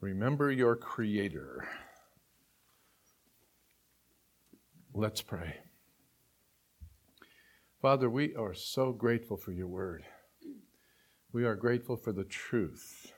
Remember your Creator. Let's pray. Father, we are so grateful for your word. We are grateful for the truth.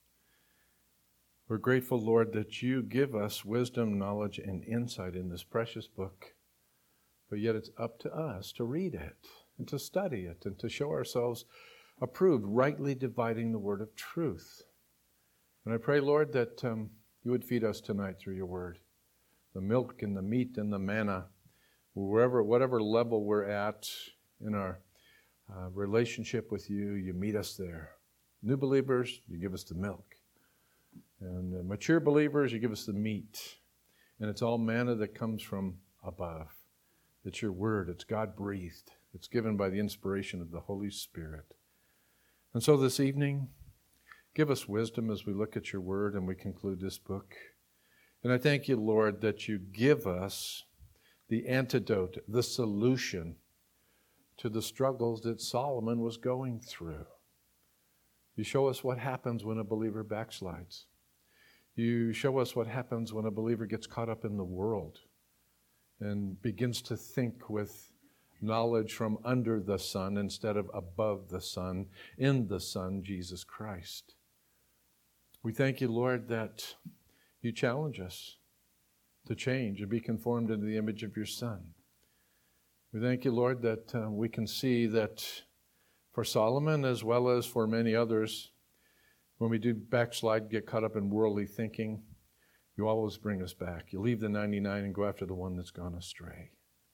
We're grateful, Lord, that you give us wisdom, knowledge, and insight in this precious book. But yet it's up to us to read it and to study it and to show ourselves approved, rightly dividing the word of truth. And I pray, Lord, that you would feed us tonight through your word. The milk and the meat and the manna, whatever level we're at in our relationship with you, you meet us there. New believers, you give us the milk. And mature believers, you give us the meat. And it's all manna that comes from above. It's your word. It's God-breathed. It's given by the inspiration of the Holy Spirit. And so this evening, give us wisdom as we look at your word and we conclude this book. And I thank you, Lord, that you give us the antidote, the solution to the struggles that Solomon was going through. You show us what happens when a believer backslides. You show us what happens when a believer gets caught up in the world and begins to think with knowledge from under the sun instead of above the sun, in the Son, Jesus Christ. We thank you, Lord, that you challenge us to change and be conformed into the image of your Son. We thank you, Lord, that we can see that for Solomon as well as for many others, when we do backslide, get caught up in worldly thinking, you always bring us back. You leave the 99 and go after the one that's gone astray.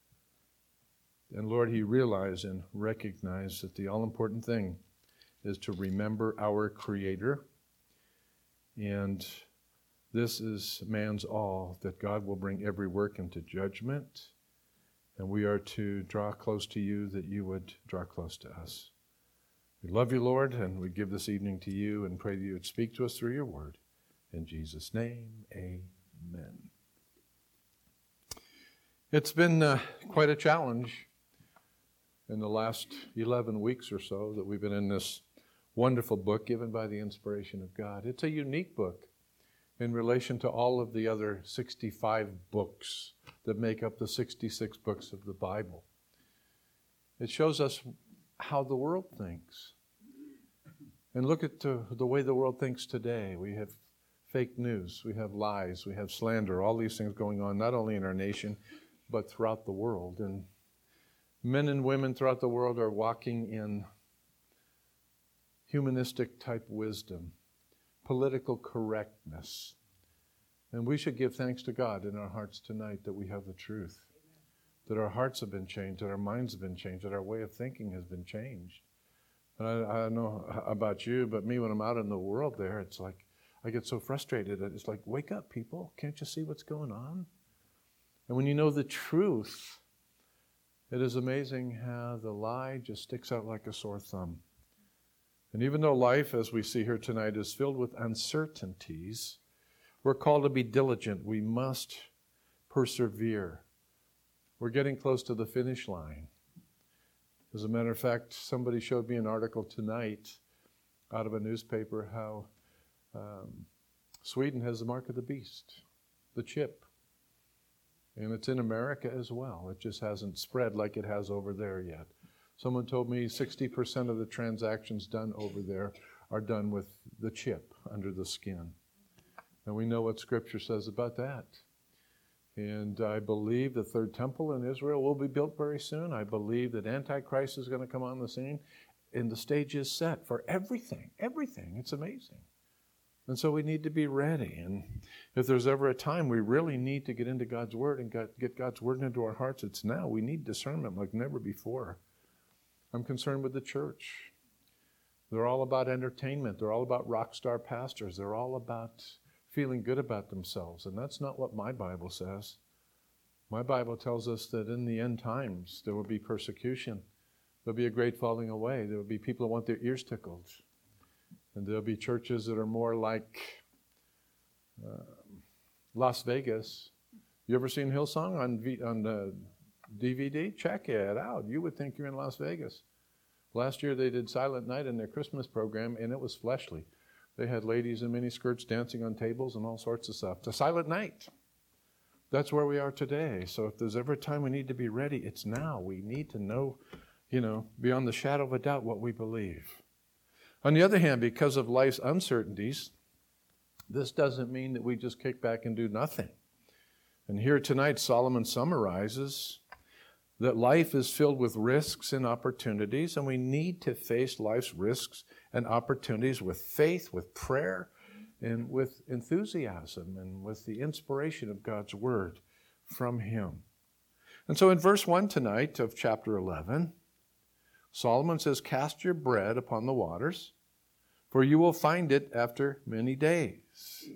And Lord, he realized and recognized that the all-important thing is to remember our Creator. And this is man's all, that God will bring every work into judgment. And we are to draw close to you, that you would draw close to us. We love you, Lord, and we give this evening to you and pray that you would speak to us through your word. In Jesus' name, amen. It's been quite a challenge in the last 11 weeks or so that we've been in this wonderful book given by the inspiration of God. It's a unique book in relation to all of the other 65 books that make up the 66 books of the Bible. It shows us how the world thinks. And look at the way the world thinks today. We have fake news, we have lies, we have slander, all these things going on, not only in our nation, but throughout the world. And men and women throughout the world are walking in humanistic type wisdom, political correctness. And we should give thanks to God in our hearts tonight that we have the truth, that our hearts have been changed, that our minds have been changed, that our way of thinking has been changed. And I don't know about you, but me, when I'm out in the world there, it's like I get so frustrated. It's like, wake up, people. Can't you see what's going on? And when you know the truth, it is amazing how the lie just sticks out like a sore thumb. And even though life, as we see here tonight, is filled with uncertainties, we're called to be diligent. We must persevere. We're getting close to the finish line. As a matter of fact, somebody showed me an article tonight out of a newspaper how Sweden has the mark of the beast, the chip. And it's in America as well. It just hasn't spread like it has over there yet. Someone told me 60% of the transactions done over there are done with the chip under the skin. And we know what Scripture says about that. And I believe the third temple in Israel will be built very soon. I believe that Antichrist is going to come on the scene. And the stage is set for everything. Everything. It's amazing. And so we need to be ready. And if there's ever a time we really need to get into God's Word and get God's Word into our hearts, it's now. We need discernment like never before. I'm concerned with the church. They're all about entertainment. They're all about rock star pastors. They're all about feeling good about themselves. And that's not what my Bible says. My Bible tells us that in the end times, there will be persecution. There'll be a great falling away. There will be people who want their ears tickled. And there'll be churches that are more like Las Vegas. You ever seen Hillsong on DVD? Check it out. You would think you're in Las Vegas. Last year they did Silent Night in their Christmas program, and it was fleshly. They had ladies in miniskirts dancing on tables and all sorts of stuff. It's a silent night. That's where we are today. So if there's ever a time we need to be ready, it's now. We need to know, beyond the shadow of a doubt what we believe. On the other hand, because of life's uncertainties, this doesn't mean that we just kick back and do nothing. And here tonight, Solomon summarizes that life is filled with risks and opportunities, and we need to face life's risks and opportunities with faith, with prayer, and with enthusiasm, and with the inspiration of God's Word from Him. And so in verse 1 tonight of chapter 11, Solomon says, "Cast your bread upon the waters, for you will find it after many days."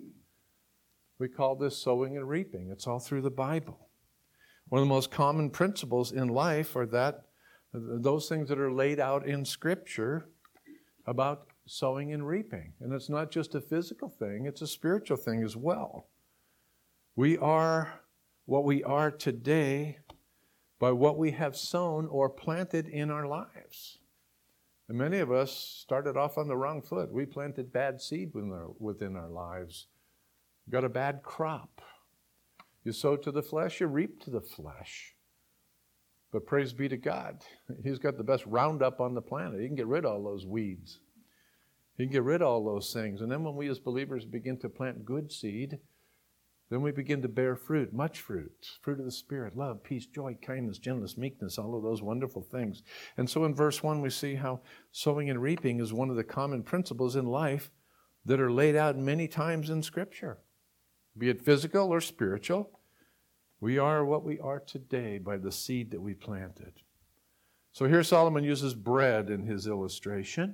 We call this sowing and reaping. It's all through the Bible. One of the most common principles in life are those things that are laid out in Scripture about sowing and reaping. And it's not just a physical thing, it's a spiritual thing as well. We are what we are today by what we have sown or planted in our lives. And many of us started off on the wrong foot. We planted bad seed within our lives. Got a bad crop. You sow to the flesh, you reap to the flesh. But praise be to God, He's got the best Roundup on the planet. He can get rid of all those weeds. He can get rid of all those things. And then when we as believers begin to plant good seed, then we begin to bear fruit, much fruit of the Spirit, love, peace, joy, kindness, gentleness, meekness, all of those wonderful things. And so in verse 1, we see how sowing and reaping is one of the common principles in life that are laid out many times in Scripture. Be it physical or spiritual, we are what we are today by the seed that we planted. So here Solomon uses bread in his illustration.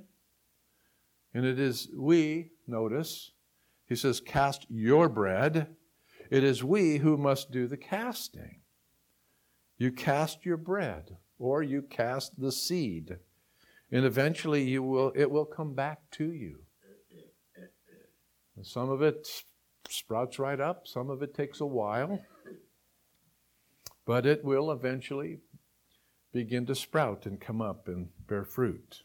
And it is we, notice, he says, "Cast your bread." It is we who must do the casting. You cast your bread, or you cast the seed, and eventually it will come back to you. And some of it sprouts right up, some of it takes a while, but it will eventually begin to sprout and come up and bear fruit.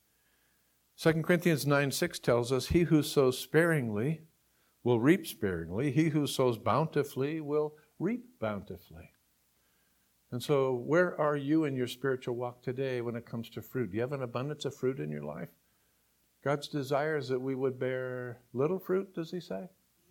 2 Corinthians 9:6 tells us, "He who sows sparingly will reap sparingly. He who sows bountifully will reap bountifully." And so where are you in your spiritual walk today when it comes to fruit? Do you have an abundance of fruit in your life? God's desire is that we would bear little fruit, does He say?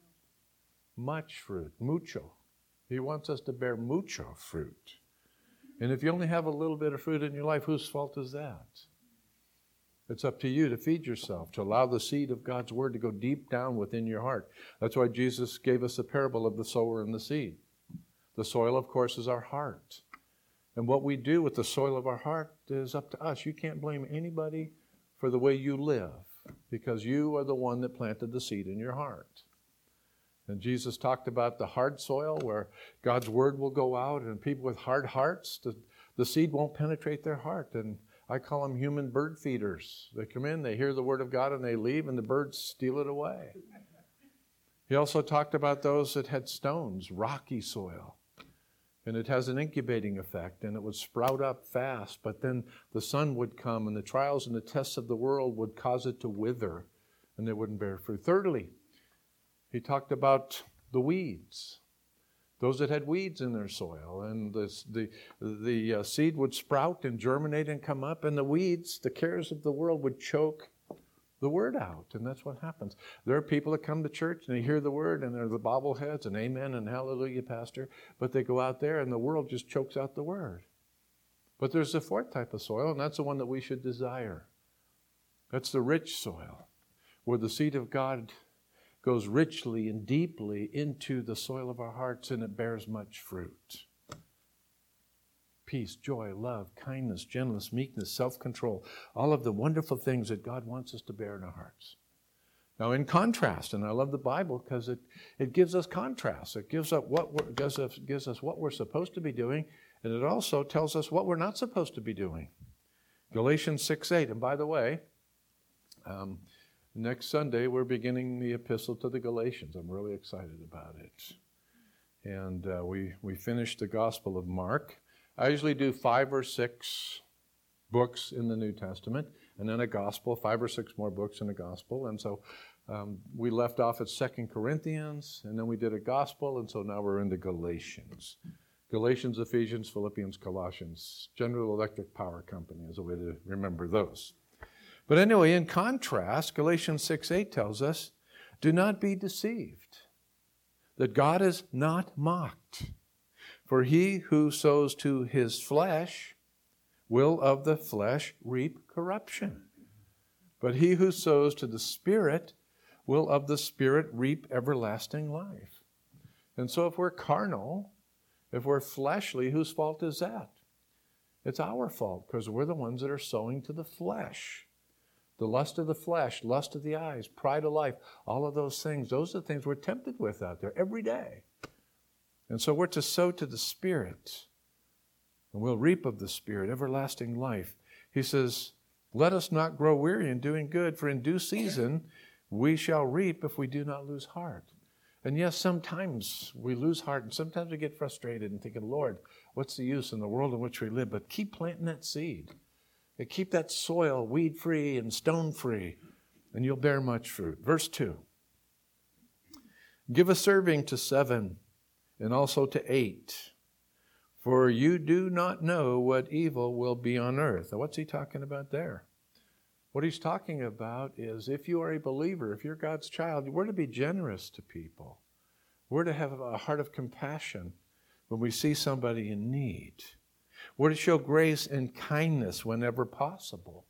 Much fruit, mucho. He wants us to bear mucho fruit. And if you only have a little bit of fruit in your life, whose fault is that? It's up to you to feed yourself, to allow the seed of God's Word to go deep down within your heart. That's why Jesus gave us the parable of the sower and the seed. The soil, of course, is our heart. And what we do with the soil of our heart is up to us. You can't blame anybody for the way you live, because you are the one that planted the seed in your heart. And Jesus talked about the hard soil where God's Word will go out, and people with hard hearts, the seed won't penetrate their heart. And I call them human bird feeders. They come in, they hear the Word of God, and they leave, and the birds steal it away. He also talked about those that had stones, rocky soil. And it has an incubating effect, and it would sprout up fast, but then the sun would come, and the trials and the tests of the world would cause it to wither, and it wouldn't bear fruit. Thirdly, he talked about the weeds, those that had weeds in their soil, and the seed would sprout and germinate and come up, and the weeds, the cares of the world, would choke the Word out, and that's what happens. There are people that come to church and they hear the Word, and they're the bobbleheads and amen and hallelujah, pastor, but they go out there and the world just chokes out the Word. But there's a fourth type of soil, and that's the one that we should desire. That's the rich soil, where the seed of God goes richly and deeply into the soil of our hearts, and it bears much fruit. Peace, joy, love, kindness, gentleness, meekness, self-control, all of the wonderful things that God wants us to bear in our hearts. Now, in contrast, and I love the Bible because it gives us contrast. It gives us what we're supposed to be doing, and it also tells us what we're not supposed to be doing. Galatians 6:8. And by the way, next Sunday we're beginning the epistle to the Galatians. I'm really excited about it. And we finished the Gospel of Mark. I usually do 5 or 6 books in the New Testament. and then a gospel, 5 or 6 more books in a gospel. And so we left off at 2 Corinthians, and then we did a gospel, and so now we're into Galatians. Galatians, Ephesians, Philippians, Colossians. General Electric Power Company is a way to remember those. But anyway, in contrast, Galatians 6:8 tells us, do not be deceived, that God is not mocked. For he who sows to his flesh will of the flesh reap corruption. But he who sows to the Spirit will of the Spirit reap everlasting life. And so if we're carnal, if we're fleshly, whose fault is that? It's our fault, because we're the ones that are sowing to the flesh. The lust of the flesh, lust of the eyes, pride of life, all of those things are the things we're tempted with out there every day. And so we're to sow to the Spirit, and we'll reap of the Spirit everlasting life. He says, let us not grow weary in doing good, for in due season we shall reap if we do not lose heart. And yes, sometimes we lose heart, and sometimes we get frustrated and thinking, Lord, what's the use in the world in which we live? But keep planting that seed. And keep that soil weed-free and stone-free, and you'll bear much fruit. Verse 2. Give a serving to 7 and also to 8, for you do not know what evil will be on earth. Now, what's he talking about there? What he's talking about is if you are a believer, if you're God's child, we're to be generous to people. We're to have a heart of compassion when we see somebody in need. We're to show grace and kindness whenever possible.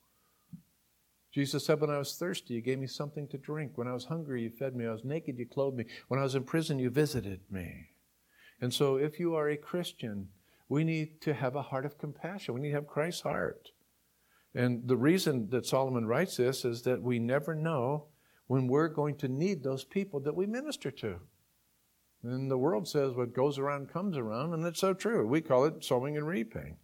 Jesus said, when I was thirsty, you gave me something to drink. When I was hungry, you fed me. When I was naked, you clothed me. When I was in prison, you visited me. And so if you are a Christian, we need to have a heart of compassion. We need to have Christ's heart. And the reason that Solomon writes this is that we never know when we're going to need those people that we minister to. And the world says what goes around comes around, and it's so true. We call it sowing and reaping.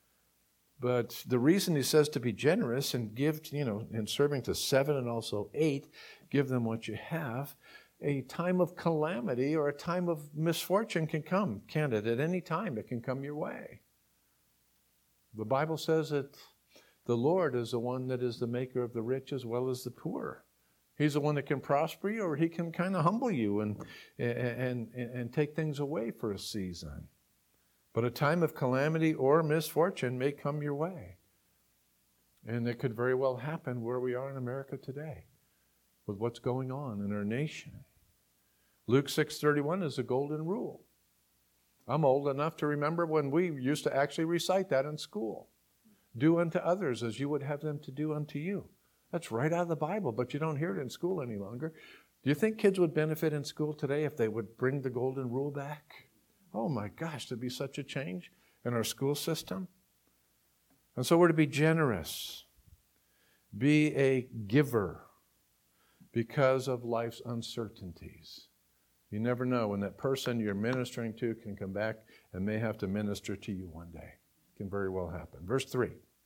But the reason he says to be generous and give, in serving to 7 and also 8, give them what you have, a time of calamity or a time of misfortune can come, can't it? At any time it can come your way. The Bible says that the Lord is the one that is the maker of the rich as well as the poor. He's the one that can prosper you, or he can kind of humble you and take things away for a season. But a time of calamity or misfortune may come your way. And it could very well happen where we are in America today with what's going on in our nation. Luke 6:31 is a golden rule. I'm old enough to remember when we used to actually recite that in school. Do unto others as you would have them to do unto you. That's right out of the Bible, but you don't hear it in school any longer. Do you think kids would benefit in school today if they would bring the golden rule back? Oh my gosh, there'd be such a change in our school system. And so we're to be generous. Be a giver because of life's uncertainties. You never know when that person you're ministering to can come back and may have to minister to you one day. It can very well happen. Verse 3.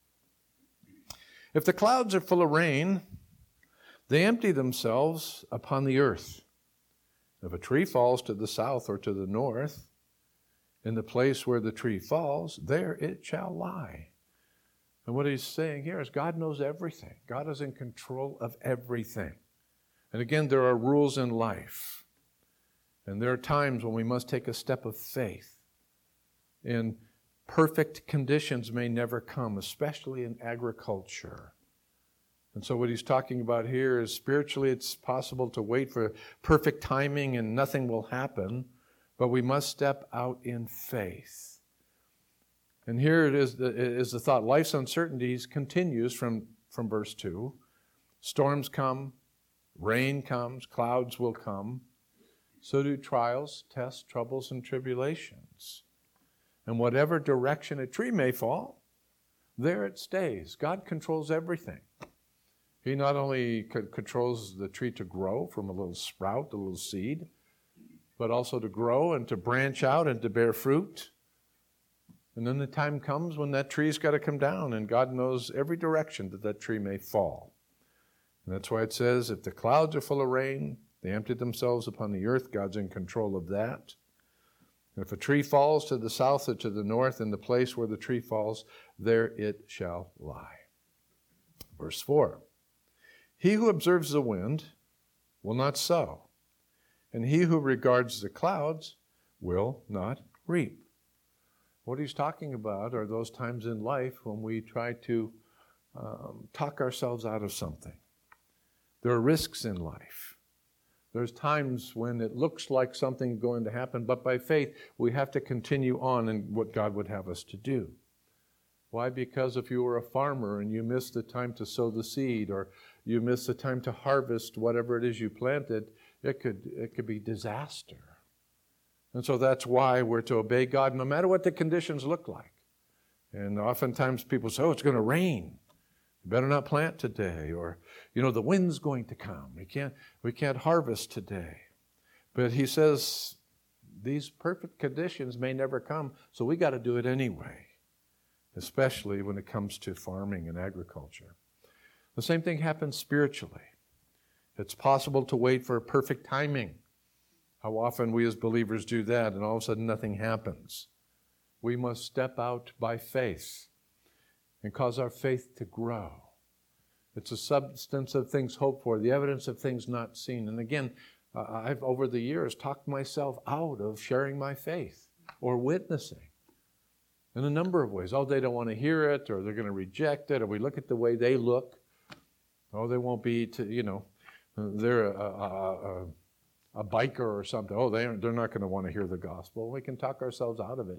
If the clouds are full of rain, they empty themselves upon the earth. If a tree falls to the south or to the north, in the place where the tree falls, there it shall lie. And what he's saying here is God knows everything. God is in control of everything. And again, there are rules in life. And there are times when we must take a step of faith. And perfect conditions may never come, especially in agriculture. And so what he's talking about here is spiritually it's possible to wait for perfect timing and nothing will happen, but we must step out in faith. And here it is the thought. Life's uncertainties continues from verse 2. Storms come, rain comes, clouds will come. So do trials, tests, troubles, and tribulations. And whatever direction a tree may fall, there it stays. God controls everything. He not only controls the tree to grow from a little sprout, a little seed, but also to grow and to branch out and to bear fruit. And then the time comes when that tree's got to come down, and God knows every direction that tree may fall. And that's why it says, if the clouds are full of rain, they empty themselves upon the earth. God's in control of that. And if a tree falls to the south or to the north, in the place where the tree falls, there it shall lie. Verse 4, he who observes the wind will not sow, and he who regards the clouds will not reap. What he's talking about are those times in life when we try to talk ourselves out of something. There are risks in life. There's times when it looks like something's going to happen, but by faith, we have to continue on in what God would have us to do. Why? Because if you were a farmer and you missed the time to sow the seed, or you missed the time to harvest whatever it is you planted, it could be disaster. And so that's why we're to obey God no matter what the conditions look like. And oftentimes people say, oh, it's going to rain. You better not plant today. Or, the wind's going to come. We can't harvest today. But he says these perfect conditions may never come, so we got to do it anyway, especially when it comes to farming and agriculture. The same thing happens spiritually. It's possible to wait for perfect timing. How often we as believers do that, and all of a sudden nothing happens. We must step out by faith and cause our faith to grow. It's a substance of things hoped for, the evidence of things not seen. And again, I've over the years talked myself out of sharing my faith or witnessing in a number of ways. Oh, they don't want to hear it, or they're going to reject it, or we look at the way they look. Oh, they won't be, they're a biker or something. Oh, they're not going to want to hear the gospel. We can talk ourselves out of it.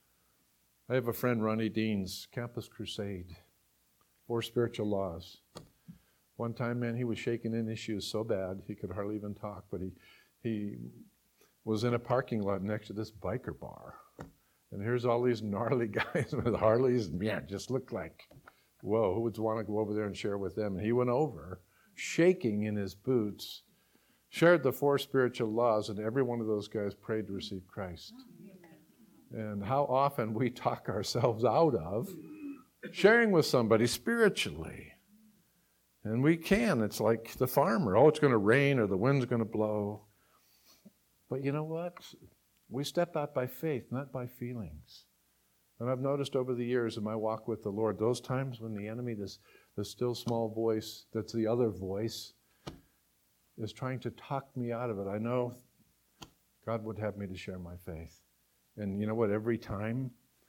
I have a friend, Ronnie Deans, Campus Crusade, 4 Spiritual Laws. One time, man, he was shaking in his shoes so bad he could hardly even talk, but he was in a parking lot next to this biker bar. And here's all these gnarly guys with Harleys, and just looked like, whoa, who would want to go over there and share with them? And he went over, shaking in his boots, shared the 4 spiritual laws, and every one of those guys prayed to receive Christ. And how often we talk ourselves out of sharing with somebody spiritually. And we can. It's like the farmer. Oh, it's going to rain or the wind's going to blow. But you know what? We step out by faith, not by feelings. And I've noticed over the years in my walk with the Lord, those times when the enemy, the still small voice, that's the other voice, is trying to talk me out of it, I know God would have me to share my faith. And you know what? Every time,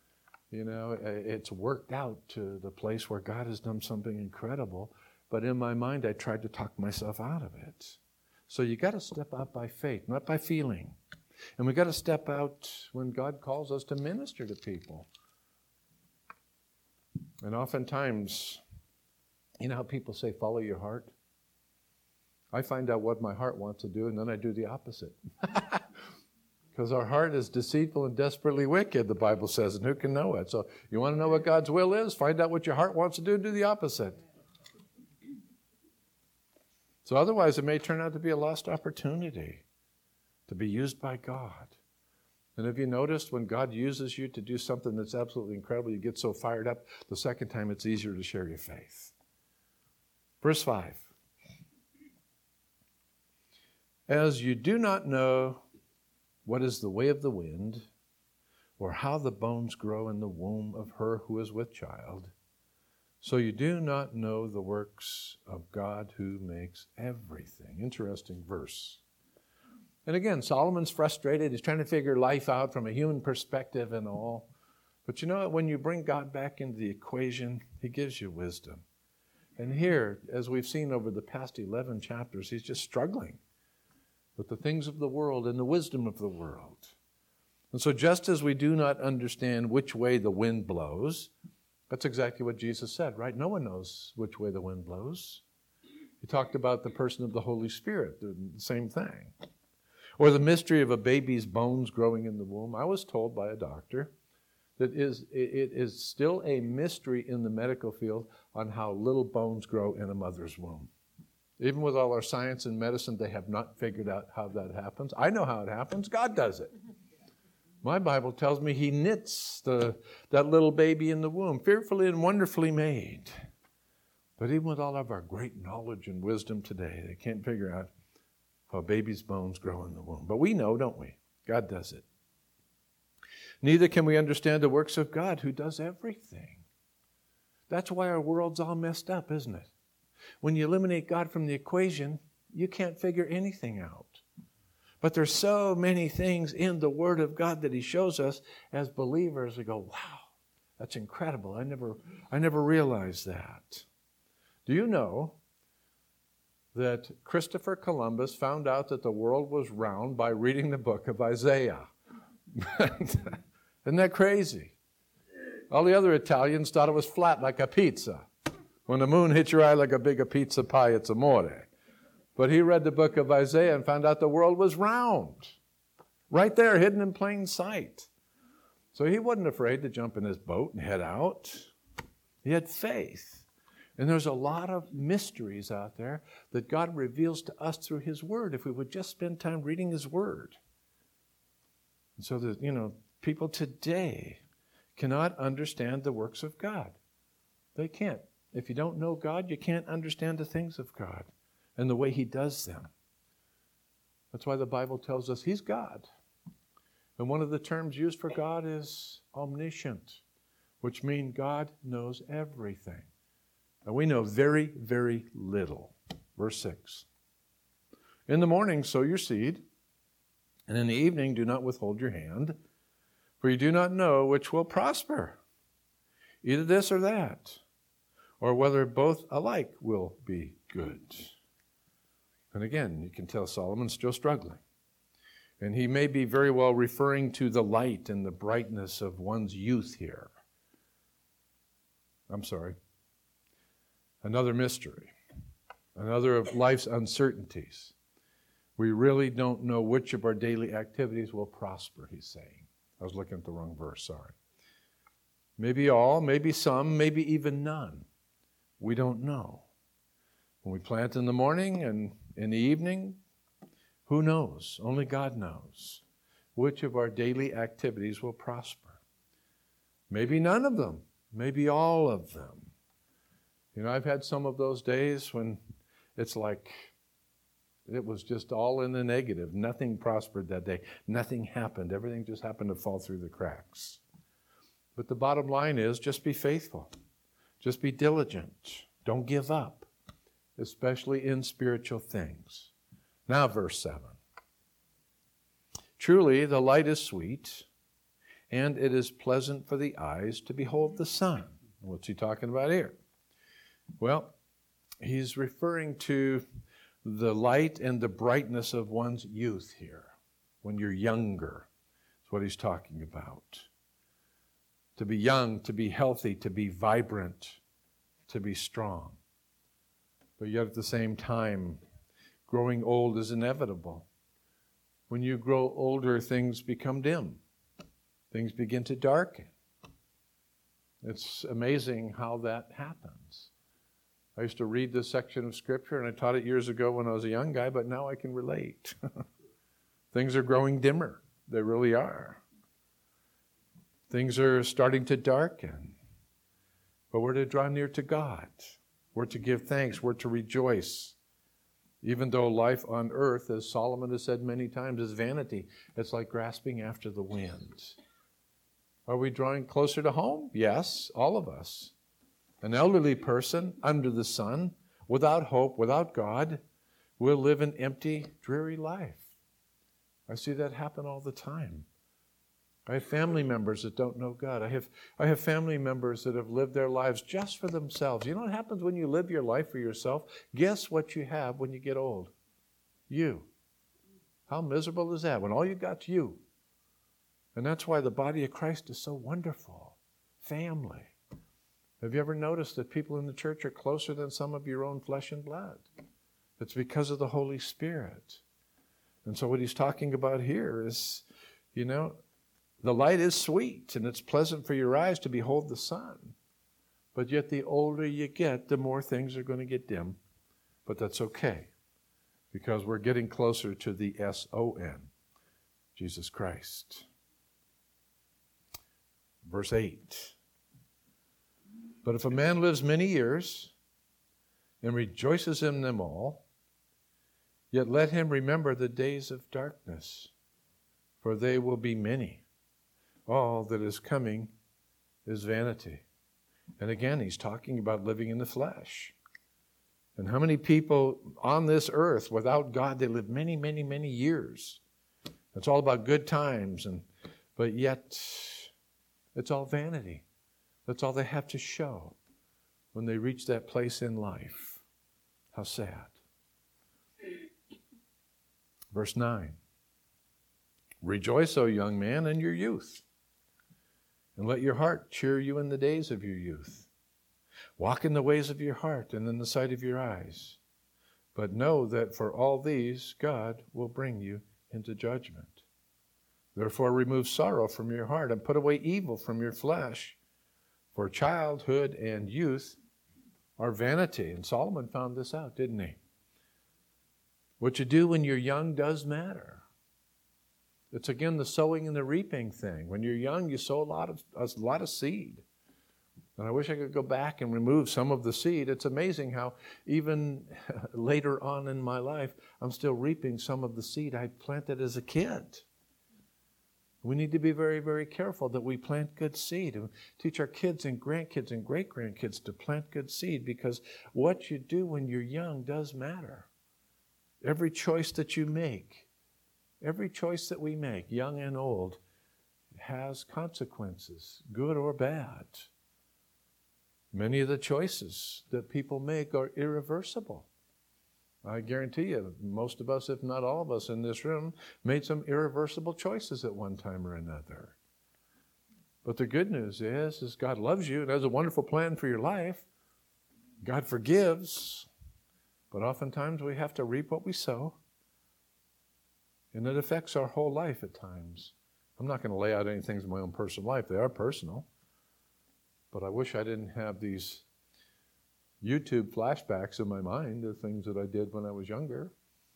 it's worked out to the place where God has done something incredible. But in my mind, I tried to talk myself out of it. So you got to step out by faith, not by feeling. And we got to step out when God calls us to minister to people. And oftentimes, you know how people say, follow your heart? I find out what my heart wants to do, and then I do the opposite. Because our heart is deceitful and desperately wicked, the Bible says, and who can know it? So you want to know what God's will is? Find out what your heart wants to do and do the opposite. So otherwise, it may turn out to be a lost opportunity to be used by God. And have you noticed when God uses you to do something that's absolutely incredible, you get so fired up, the second time it's easier to share your faith. Verse 5. As you do not know what is the way of the wind, or how the bones grow in the womb of her who is with child, so you do not know the works of God who makes everything. Interesting verse. And again, Solomon's frustrated. He's trying to figure life out from a human perspective and all. But you know what? When you bring God back into the equation, he gives you wisdom. And here, as we've seen over the past 11 chapters, he's just struggling with the things of the world and the wisdom of the world. And so just as we do not understand which way the wind blows, that's exactly what Jesus said, right? No one knows which way the wind blows. He talked about the person of the Holy Spirit, the same thing. Or the mystery of a baby's bones growing in the womb. I was told by a doctor that it is still a mystery in the medical field on how little bones grow in a mother's womb. Even with all our science and medicine, they have not figured out how that happens. I know how it happens. God does it. My Bible tells me he knits that little baby in the womb, fearfully and wonderfully made. But even with all of our great knowledge and wisdom today, they can't figure out how baby's bones grow in the womb. But we know, don't we? God does it. Neither can we understand the works of God who does everything. That's why our world's all messed up, isn't it? When you eliminate God from the equation, you can't figure anything out. But there's so many things in the Word of God that He shows us as believers. We go, wow, that's incredible. I never realized that. Do you know that Christopher Columbus found out that the world was round by reading the book of Isaiah? Isn't that crazy? All the other Italians thought it was flat like a pizza. When the moon hits your eye like a big pizza pie, it's amore. But he read the book of Isaiah and found out the world was round. Right there, hidden in plain sight. So he wasn't afraid to jump in his boat and head out. He had faith. And there's a lot of mysteries out there that God reveals to us through His Word if we would just spend time reading His Word. And so that, people today cannot understand the works of God. They can't. If you don't know God, you can't understand the things of God and the way He does them. That's why the Bible tells us He's God. And one of the terms used for God is omniscient, which means God knows everything. And we know very, very little. Verse 6. In the morning sow your seed, and in the evening do not withhold your hand, for you do not know which will prosper, either this or that, or whether both alike will be good. And again, you can tell Solomon's still struggling. And he may be very well referring to the light and the brightness of one's youth here. Another mystery, another of life's uncertainties. We really don't know which of our daily activities will prosper, he's saying. I was looking at the wrong verse, sorry. Maybe all, maybe some, maybe even none. We don't know. When we plant in the morning and in the evening, who knows? Only God knows which of our daily activities will prosper. Maybe none of them, maybe all of them. I've had some of those days when it's like it was just all in the negative. Nothing prospered that day. Nothing happened. Everything just happened to fall through the cracks. But the bottom line is just be faithful. Just be diligent. Don't give up, especially in spiritual things. Now, verse 7. Truly, the light is sweet, and it is pleasant for the eyes to behold the sun. What's he talking about here? Well, he's referring to the light and the brightness of one's youth here, when you're younger. That's what he's talking about. To be young, to be healthy, to be vibrant, to be strong. But yet at the same time, growing old is inevitable. When you grow older, things become dim. Things begin to darken. It's amazing how that happens. I used to read this section of Scripture, and I taught it years ago when I was a young guy, but now I can relate. Things are growing dimmer. They really are. Things are starting to darken. But we're to draw near to God. We're to give thanks. We're to rejoice. Even though life on earth, as Solomon has said many times, is vanity, it's like grasping after the wind. Are we drawing closer to home? Yes, all of us. An elderly person under the sun, without hope, without God, will live an empty, dreary life. I see that happen all the time. I have family members that don't know God. I have family members that have lived their lives just for themselves. You know what happens when you live your life for yourself? Guess what you have when you get old? You. How miserable is that when all you got's you? And that's why the body of Christ is so wonderful. Family. Have you ever noticed that people in the church are closer than some of your own flesh and blood? It's because of the Holy Spirit. And so what he's talking about here is, the light is sweet and it's pleasant for your eyes to behold the sun. But yet the older you get, the more things are going to get dim. But that's okay, because we're getting closer to the S-O-N, Jesus Christ. Verse 8. But if a man lives many years and rejoices in them all, yet let him remember the days of darkness, for they will be many. All that is coming is vanity. And again, he's talking about living in the flesh. And how many people on this earth, without God, they live many, many, many years. It's all about good times, but yet it's all vanity. That's all they have to show when they reach that place in life. How sad. Verse 9. Rejoice, O young man, in your youth, and let your heart cheer you in the days of your youth. Walk in the ways of your heart and in the sight of your eyes. But know that for all these, God will bring you into judgment. Therefore remove sorrow from your heart and put away evil from your flesh. For childhood and youth are vanity. And Solomon found this out, didn't he? What you do when you're young does matter. It's again the sowing and the reaping thing. When you're young, you sow a lot of seed. And I wish I could go back and remove some of the seed. It's amazing how even later on in my life, I'm still reaping some of the seed I planted as a kid. We need to be very, very careful that we plant good seed and teach our kids and grandkids and great-grandkids to plant good seed, because what you do when you're young does matter. Every choice that you make, every choice that we make, young and old, has consequences, good or bad. Many of the choices that people make are irreversible. I guarantee you, most of us, if not all of us in this room, made some irreversible choices at one time or another. But the good news is God loves you and has a wonderful plan for your life. God forgives, but oftentimes we have to reap what we sow, and it affects our whole life at times. I'm not going to lay out any things in my own personal life. They are personal. But I wish I didn't have these YouTube flashbacks in my mind of things that I did when I was younger.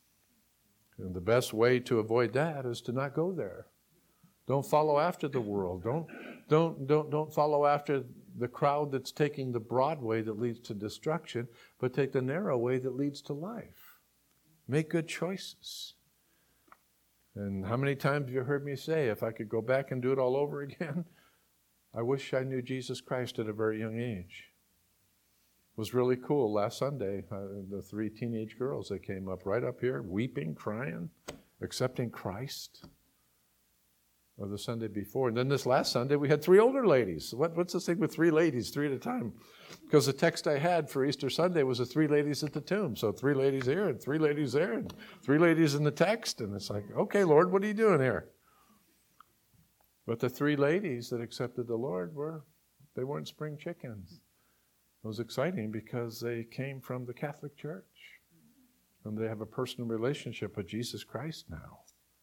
And the best way to avoid that is to not go there. Don't follow after the world. Don't follow after the crowd that's taking the broad way that leads to destruction, but take the narrow way that leads to life. Make good choices. And how many times have you heard me say, if I could go back and do it all over again, I wish I knew Jesus Christ at a very young age. It was really cool. Last Sunday, the 3 teenage girls that came up right up here, weeping, crying, accepting Christ. Or the Sunday before. And then this last Sunday, we had 3 older ladies. What's this thing with 3 ladies, 3 at a time? Because the text I had for Easter Sunday was the 3 ladies at the tomb. So 3 ladies here and 3 ladies there and 3 ladies in the text. And it's like, okay, Lord, what are you doing here? But the 3 ladies that accepted the Lord they weren't spring chickens. It was exciting because they came from the Catholic Church. And they have a personal relationship with Jesus Christ now.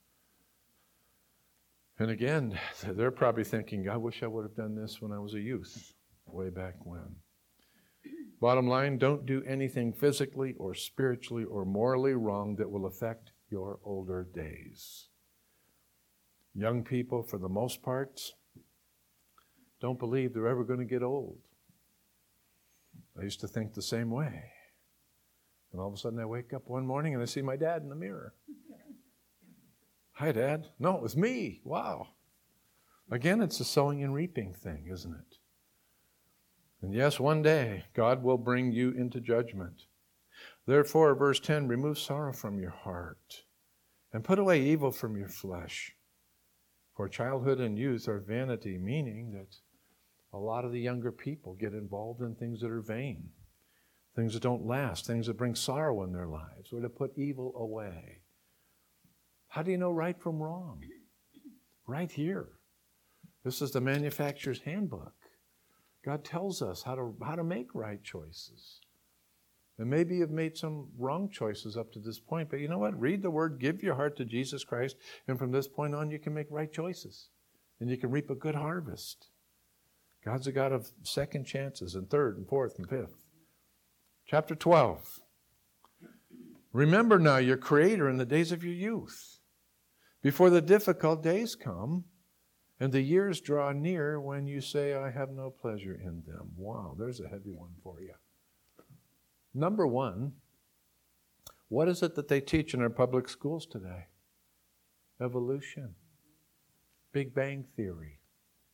And again, they're probably thinking, I wish I would have done this when I was a youth, way back when. Bottom line, don't do anything physically or spiritually or morally wrong that will affect your older days. Young people, for the most part, don't believe they're ever going to get old. I used to think the same way. And all of a sudden I wake up one morning and I see my dad in the mirror. Hi, Dad. No, it was me. Wow. Again, it's a sowing and reaping thing, isn't it? And yes, one day, God will bring you into judgment. Therefore, verse 10, remove sorrow from your heart and put away evil from your flesh. For childhood and youth are vanity, meaning that a lot of the younger people get involved in things that are vain, things that don't last, things that bring sorrow in their lives, or to put evil away. How do you know right from wrong? Right here. This is the manufacturer's handbook. God tells us how to make right choices. And maybe you've made some wrong choices up to this point, but you know what? Read the Word, give your heart to Jesus Christ, and from this point on you can make right choices. And you can reap a good harvest. God's a God of second chances and third and fourth and fifth. Chapter 12. Remember now your Creator in the days of your youth, before the difficult days come and the years draw near when you say, I have no pleasure in them. Wow, there's a heavy one for you. Number one, what is it that they teach in our public schools today? Evolution. Big Bang Theory.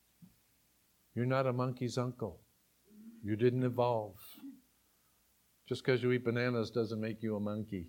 You're not a monkey's uncle. You didn't evolve. Just because you eat bananas doesn't make you a monkey.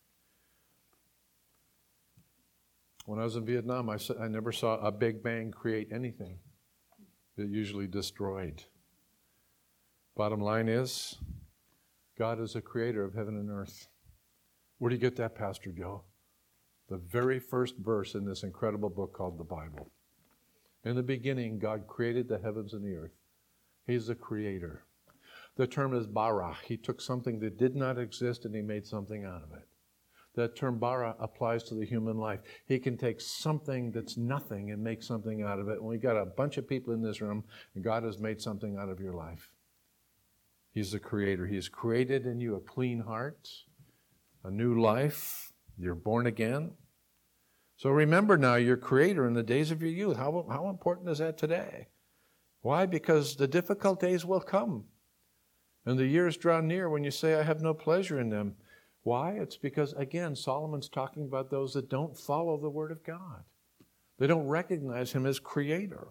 When I was in Vietnam, I never saw a Big Bang create anything. It usually destroyed. Bottom line is, God is a creator of heaven and earth. Where do you get that, Pastor Joe? The very first verse in this incredible book called the Bible. In the beginning, God created the heavens and the earth. He's the creator. The term is bara. He took something that did not exist and he made something out of it. That term bara applies to the human life. He can take something that's nothing and make something out of it. And we got a bunch of people in this room, and God has made something out of your life. He's the creator. He has created in you a clean heart, a new life. You're born again. So remember now your creator in the days of your youth. How important is that today? Why? Because the difficult days will come. And the years draw near when you say, I have no pleasure in them. Why? It's because, again, Solomon's talking about those that don't follow the Word of God. They don't recognize Him as Creator.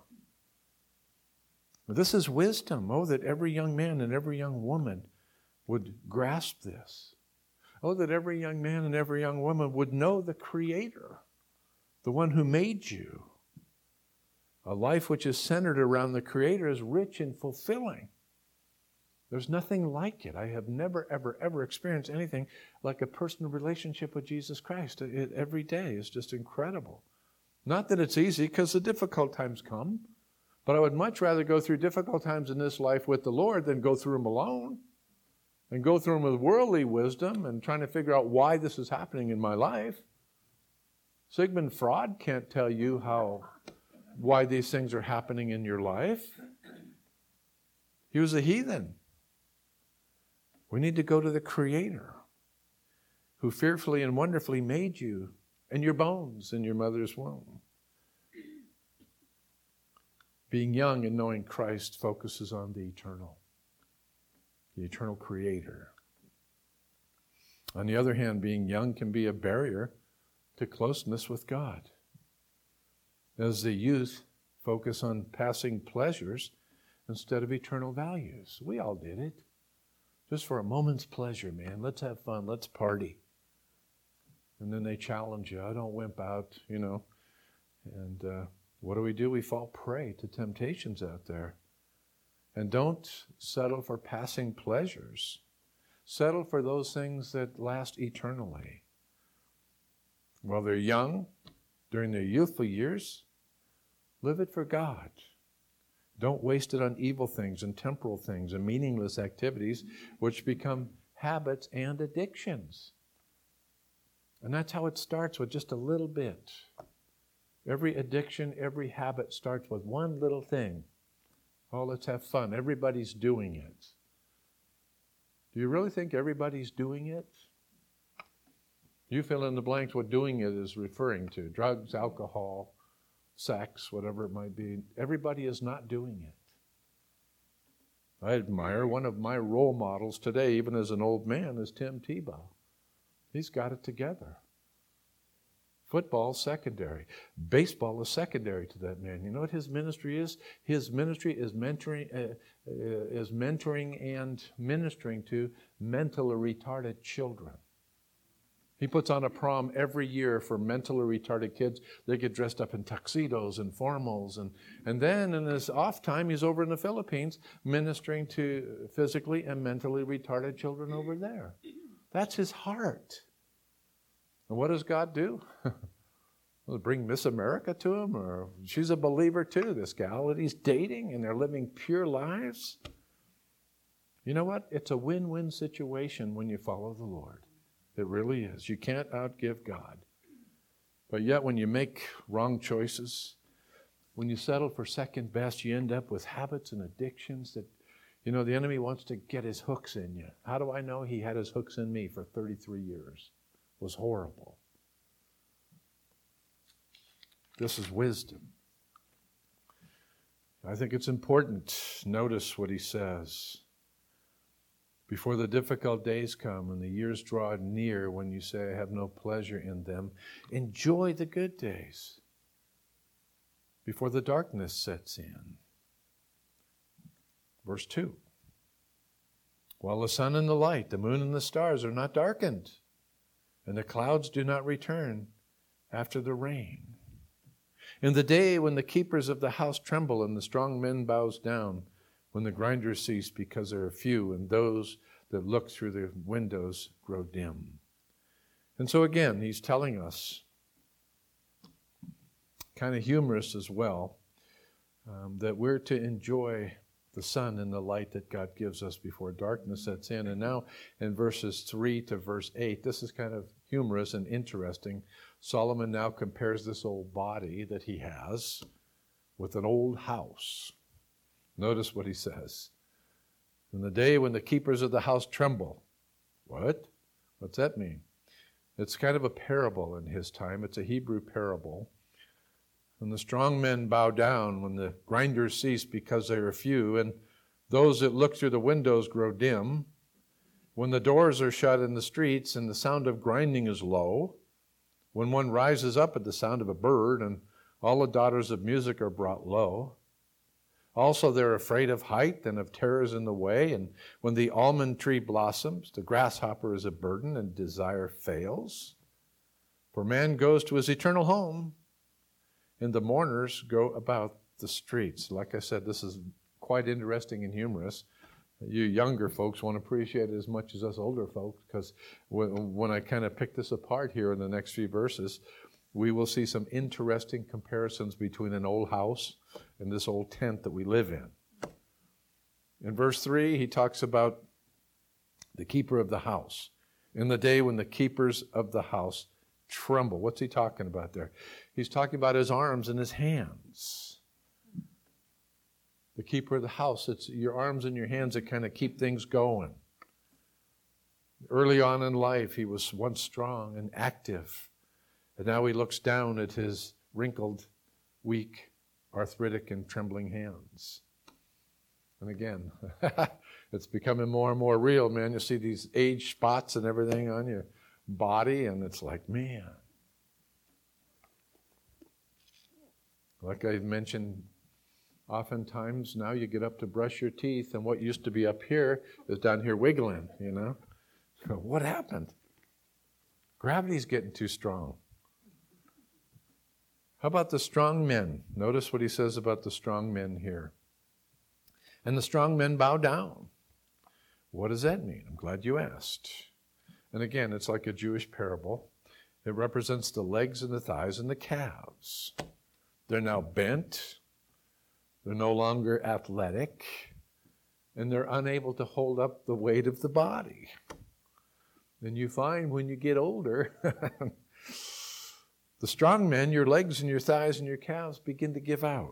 This is wisdom. Oh, that every young man and every young woman would grasp this. Oh, that every young man and every young woman would know the Creator, the one who made you. A life which is centered around the Creator is rich and fulfilling. There's nothing like it. I have never, ever, ever experienced anything like a personal relationship with Jesus Christ. Every day is just incredible. Not that it's easy, because the difficult times come, but I would much rather go through difficult times in this life with the Lord than go through them alone, and go through them with worldly wisdom and trying to figure out why this is happening in my life. Sigmund Freud can't tell you why these things are happening in your life. He was a heathen. We need to go to the Creator who fearfully and wonderfully made you and your bones in your mother's womb. Being young and knowing Christ focuses on the eternal Creator. On the other hand, being young can be a barrier to closeness with God. As the youth focus on passing pleasures instead of eternal values. We all did it. Just for a moment's pleasure, man. Let's have fun. Let's party. And then they challenge you. I don't wimp out, And what do? We fall prey to temptations out there. And don't settle for passing pleasures. Settle for those things that last eternally. While they're young, during their youthful years, live it for God. Don't waste it on evil things and temporal things and meaningless activities which become habits and addictions. And that's how it starts, with just a little bit. Every addiction, every habit starts with one little thing. Oh, let's have fun. Everybody's doing it. Do you really think everybody's doing it? You fill in the blanks what doing it is referring to. Drugs, alcohol, sex, whatever it might be. Everybody is not doing it. I admire one of my role models today, even as an old man, is Tim Tebow. He's got it together. Football, secondary. Baseball is secondary to that man. You know what his ministry is? His ministry is mentoring and ministering to mentally retarded children. He puts on a prom every year for mentally retarded kids. They get dressed up in tuxedos and formals. And then in his off time, he's over in the Philippines ministering to physically and mentally retarded children over there. That's his heart. And what does God do? Bring Miss America to him? Or she's a believer too, this gal that he's dating, and they're living pure lives. You know what? It's a win-win situation when you follow the Lord. It really is. You can't outgive God. But yet when you make wrong choices, when you settle for second best, you end up with habits and addictions that, the enemy wants to get his hooks in you. How do I know? He had his hooks in me for 33 years. It was horrible. This is wisdom. I think it's important. Notice what he says. Before the difficult days come and the years draw near, when you say, I have no pleasure in them, enjoy the good days before the darkness sets in. Verse 2. while the sun and the light, the moon and the stars are not darkened, and the clouds do not return after the rain. In the day when the keepers of the house tremble and the strong men bows down, when the grinders cease because there are few, and those that look through the windows grow dim. And so again, he's telling us, kind of humorous as well, that we're to enjoy the sun and the light that God gives us before darkness sets in. And now in verses 3 to verse 8, this is kind of humorous and interesting. Solomon now compares this old body that he has with an old house. Notice what he says. In the day when the keepers of the house tremble. What? What's that mean? It's kind of a parable in his time. It's a Hebrew parable. When the strong men bow down, when the grinders cease because they are few, and those that look through the windows grow dim, when the doors are shut in the streets and the sound of grinding is low, when one rises up at the sound of a bird and all the daughters of music are brought low. Also they're afraid of height and of terrors in the way, and when the almond tree blossoms, the grasshopper is a burden and desire fails. For man goes to his eternal home, and the mourners go about the streets. Like I said, this is quite interesting and humorous. You younger folks won't appreciate it as much as us older folks, because when I kind of pick this apart here in the next few verses, we will see some interesting comparisons between an old house and this old tent that we live in. In verse 3, he talks about the keeper of the house. In the day when the keepers of the house tremble. What's he talking about there? He's talking about his arms and his hands. The keeper of the house, it's your arms and your hands that kind of keep things going. Early on in life, he was once strong and active. And now he looks down at his wrinkled, weak, arthritic, and trembling hands. And again, it's becoming more and more real, man. You see these age spots and everything on your body, and it's like, man. Like I mentioned, oftentimes now you get up to brush your teeth, and what used to be up here is down here wiggling, you know. So what happened? Gravity's getting too strong. How about the strong men? Notice what he says about the strong men here. And the strong men bow down. What does that mean? I'm glad you asked. And again, it's like a Jewish parable. It represents the legs and the thighs and the calves. They're now bent. They're no longer athletic. And they're unable to hold up the weight of the body. And you find when you get older, the strong men, your legs and your thighs and your calves begin to give out.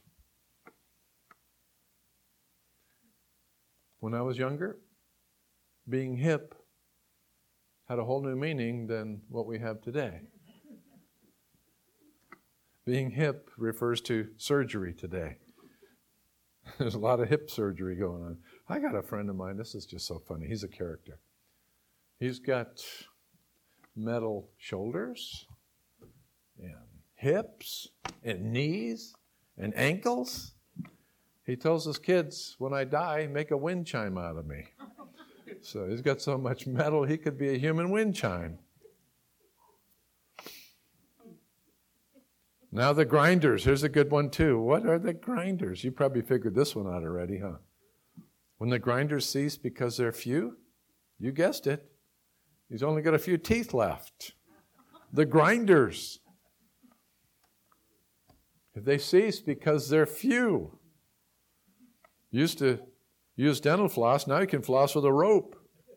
When I was younger, being hip had a whole new meaning than what we have today. Being hip refers to surgery today. There's a lot of hip surgery going on. I got a friend of mine, this is just so funny. He's a character. He's got metal shoulders and hips and knees and ankles. He tells his kids, when I die, make a wind chime out of me. So he's got so much metal, he could be a human wind chime. Now the grinders. Here's a good one too. What are the grinders? You probably figured this one out already, huh? When the grinders cease because they're few, you guessed it. He's only got a few teeth left. The grinders. If they cease because they're few. Used to use dental floss, now you can floss with a rope.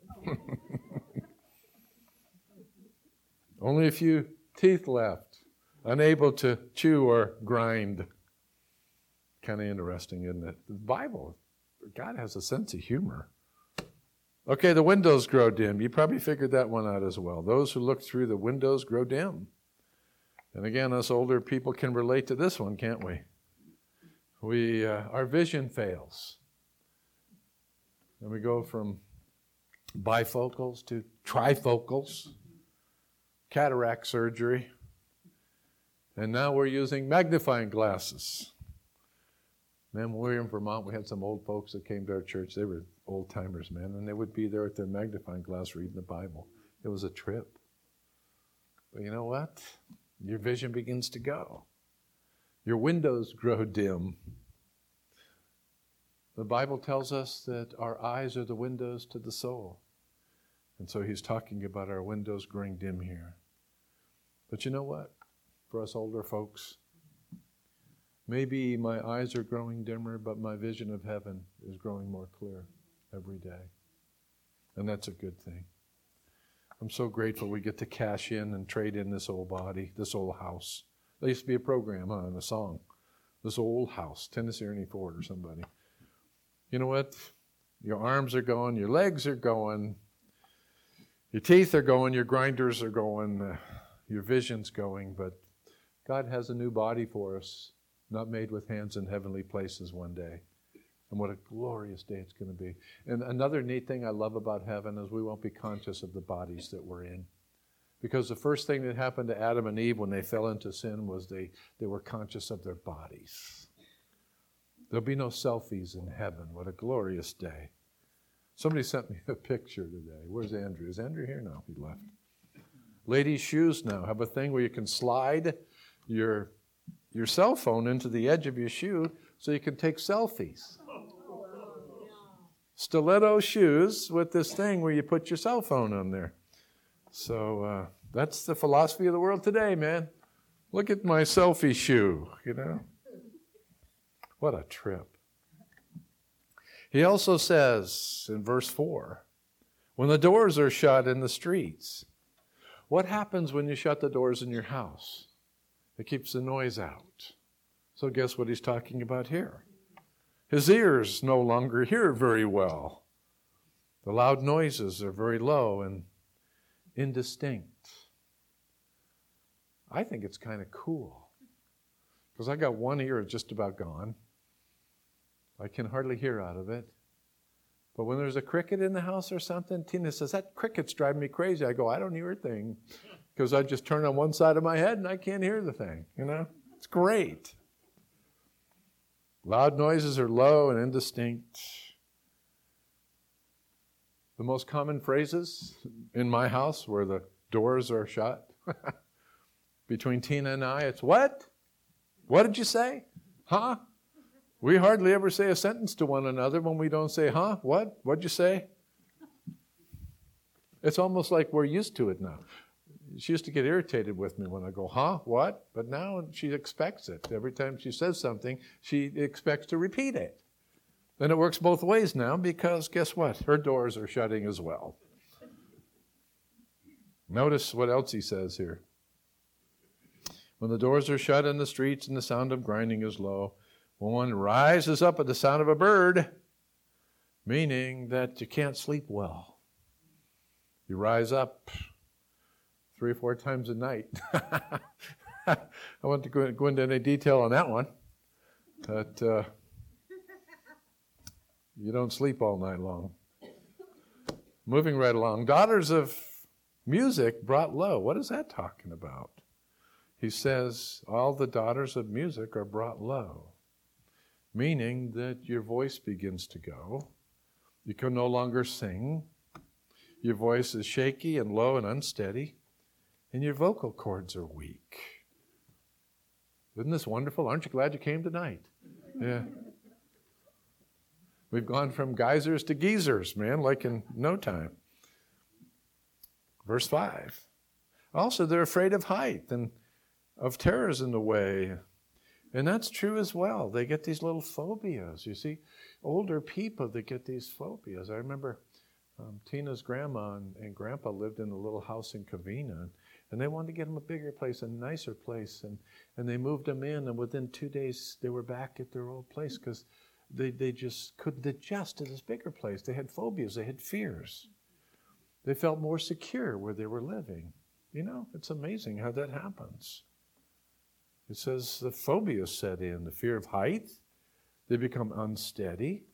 Only a few teeth left, unable to chew or grind. Kind of interesting, isn't it? The Bible, God has a sense of humor. Okay, the windows grow dim. You probably figured that one out as well. Those who look through the windows grow dim. And again, us older people can relate to this one, can't we? Our vision fails. And we go from bifocals to trifocals, cataract surgery, and now we're using magnifying glasses. Man, when we were in Vermont, we had some old folks that came to our church. They were old timers, man, and they would be there with their magnifying glass reading the Bible. It was a trip. But you know what? Your vision begins to go. Your windows grow dim. The Bible tells us that our eyes are the windows to the soul. And so he's talking about our windows growing dim here. But you know what? For us older folks, maybe my eyes are growing dimmer, but my vision of heaven is growing more clear every day. And that's a good thing. I'm so grateful we get to cash in and trade in this old body, this old house. There used to be a program on a song. This old house, Tennessee Ernie Ford or somebody. You know what? Your arms are going, your legs are going, your teeth are going, your grinders are going, your vision's going, but God has a new body for us, not made with hands in heavenly places one day. And what a glorious day it's going to be. And another neat thing I love about heaven is we won't be conscious of the bodies that we're in. Because the first thing that happened to Adam and Eve when they fell into sin was they were conscious of their bodies. There'll be no selfies in heaven. What a glorious day. Somebody sent me a picture today. Where's Andrew? Is Andrew here? No, he left. Ladies' shoes now have a thing where you can slide your cell phone into the edge of your shoe so you can take selfies. Stiletto shoes with this thing where you put your cell phone on there. So that's the philosophy of the world today, man. Look at my selfie shoe, you know. What a trip. He also says in verse 4, when the doors are shut in the streets, what happens when you shut the doors in your house? It keeps the noise out. So guess what he's talking about here? His ears no longer hear very well. The loud noises are very low and indistinct. I think it's kind of cool because I got one ear just about gone. I can hardly hear out of it. But when there's a cricket in the house or something, Tina says, that cricket's driving me crazy. I go, I don't hear a thing because I just turn on one side of my head and I can't hear the thing, you know? It's great. Loud noises are low and indistinct. The most common phrases in my house where the doors are shut between Tina and I, it's what? What did you say? Huh? We hardly ever say a sentence to one another when we don't say, huh? What? What'd you say? It's almost like we're used to it now. She used to get irritated with me when I go, huh? What? But now she expects it. Every time she says something, she expects to repeat it. And it works both ways now because guess what? Her doors are shutting as well. Notice what else he says here. When the doors are shut in the streets and the sound of grinding is low, when one rises up at the sound of a bird, meaning that you can't sleep well. You rise up 3 or 4 times a night. I want to go into any detail on that one. But you don't sleep all night long. Moving right along. Daughters of music brought low. What is that talking about? He says all the daughters of music are brought low. Meaning that your voice begins to go. You can no longer sing. Your voice is shaky and low and unsteady. And your vocal cords are weak. Isn't this wonderful? Aren't you glad you came tonight? Yeah. We've gone from geysers to geezers, man, like in no time. Verse 5. Also, they're afraid of height and of terrors in the way. And that's true as well. They get these little phobias. You see, older people, they get these phobias. I remember Tina's grandma and grandpa lived in a little house in Covina, and they wanted to get them a bigger place, a nicer place, and they moved them in, and within 2 days they were back at their old place because they just couldn't adjust to this bigger place. They had phobias. They had fears. They felt more secure where they were living. You know, it's amazing how that happens. It says the phobia set in, the fear of height. They become unsteady.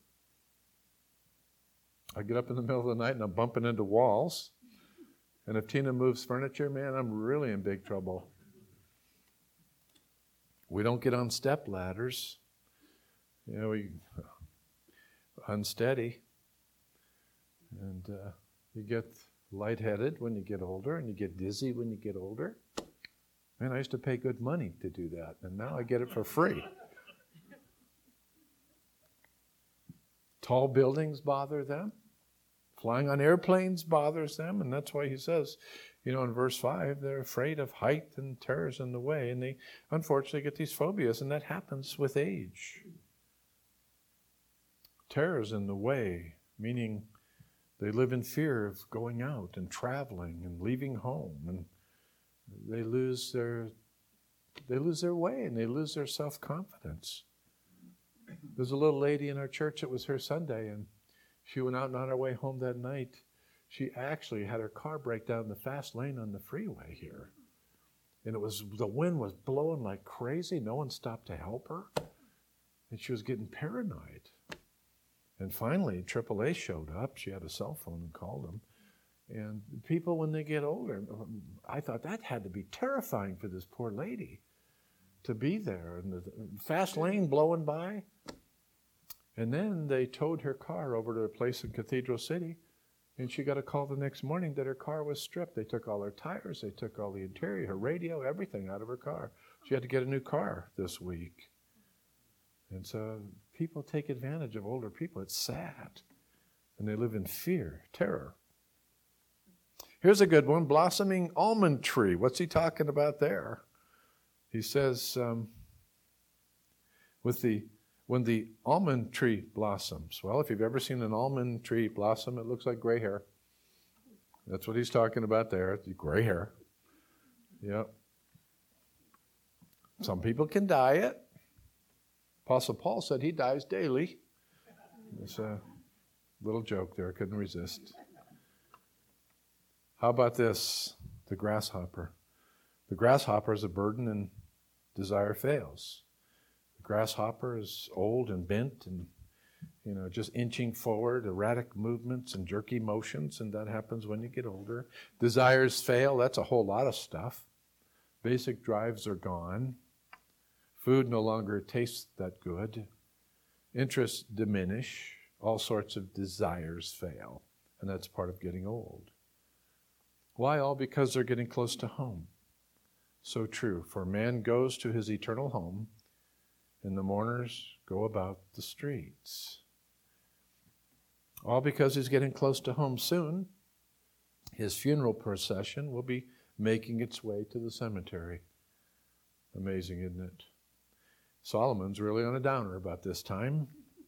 I get up in the middle of the night and I'm bumping into walls. And if Tina moves furniture, man, I'm really in big trouble. We don't get on step ladders. You know, unsteady. And you get lightheaded when you get older, and you get dizzy when you get older. Man, I used to pay good money to do that, and now I get it for free. Tall buildings bother them. Flying on airplanes bothers them, and that's why he says, in verse 5, they're afraid of height and terrors in the way, and they unfortunately get these phobias, and that happens with age. Terrors in the way, meaning they live in fear of going out and traveling and leaving home, and they lose their way, and they lose their self-confidence. There's a little lady in our church, it was her Sunday, and she went out, and on her way home that night, she actually had her car break down the fast lane on the freeway here. And the wind was blowing like crazy. No one stopped to help her. And she was getting paranoid. And finally, AAA showed up. She had a cell phone and called them. And people, when they get older, I thought that had to be terrifying for this poor lady to be there. And the fast lane blowing by. And then they towed her car over to a place in Cathedral City, and she got a call the next morning that her car was stripped. They took all her tires, they took all the interior, her radio, everything out of her car. She had to get a new car this week. And so people take advantage of older people. It's sad. And they live in fear, terror. Here's a good one, blossoming almond tree. What's he talking about there? He says, when the almond tree blossoms. Well, if you've ever seen an almond tree blossom, it looks like gray hair. That's what he's talking about there, gray hair. Yep. Some people can dye it. Apostle Paul said he dyes daily. It's a little joke there, I couldn't resist. How about this? The grasshopper. The grasshopper is a burden and desire fails. Grasshopper is old and bent and, just inching forward, erratic movements and jerky motions, and that happens when you get older. Desires fail, that's a whole lot of stuff. Basic drives are gone. Food no longer tastes that good. Interests diminish. All sorts of desires fail, and that's part of getting old. Why? All because they're getting close to home. So true, for man goes to his eternal home, and the mourners go about the streets. All because he's getting close to home soon. His funeral procession will be making its way to the cemetery. Amazing, isn't it? Solomon's really on a downer about this time.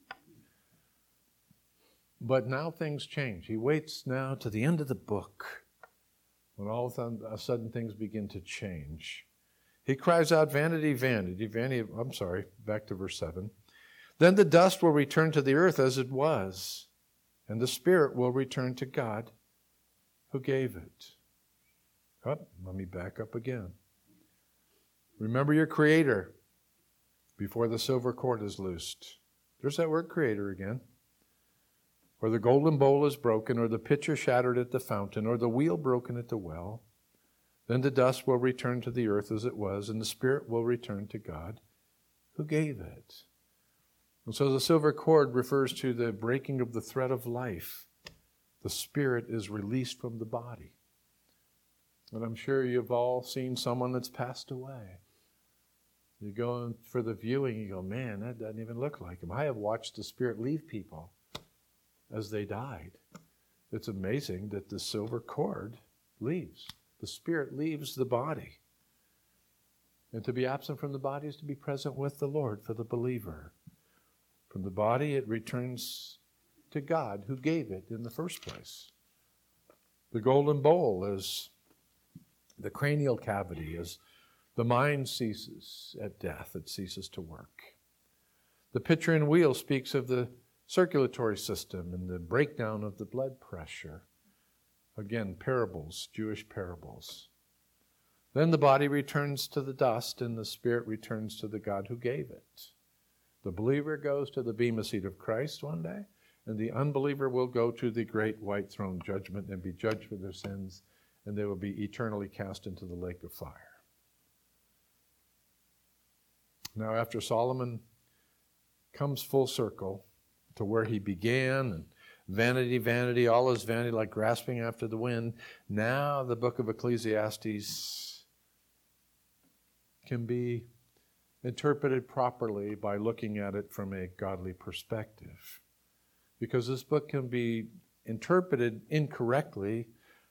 But now things change. He waits now to the end of the book when all of a sudden things begin to change. He cries out, vanity, vanity, vanity. Back to verse 7. Then the dust will return to the earth as it was, and the spirit will return to God who gave it. Oh, let me back up again. Remember your Creator before the silver cord is loosed. There's that word creator again. Or the golden bowl is broken, or the pitcher shattered at the fountain, or the wheel broken at the well. Then the dust will return to the earth as it was, and the spirit will return to God who gave it. And so the silver cord refers to the breaking of the thread of life. The spirit is released from the body. And I'm sure you've all seen someone that's passed away. You go in for the viewing, you go, man, that doesn't even look like him. I have watched the spirit leave people as they died. It's amazing that the silver cord leaves. The spirit leaves the body. And to be absent from the body is to be present with the Lord for the believer. From the body, it returns to God who gave it in the first place. The golden bowl is the cranial cavity. As the mind ceases at death, it ceases to work. The pitcher and wheel speaks of the circulatory system and the breakdown of the blood pressure. Again, parables, Jewish parables. Then the body returns to the dust and the spirit returns to the God who gave it. The believer goes to the bema seat of Christ one day, and the unbeliever will go to the great white throne judgment and be judged for their sins, and they will be eternally cast into the lake of fire. Now, after Solomon comes full circle to where he began, and vanity, vanity, all is vanity, like grasping after the wind. Now the book of Ecclesiastes can be interpreted properly by looking at it from a godly perspective. Because this book can be interpreted incorrectly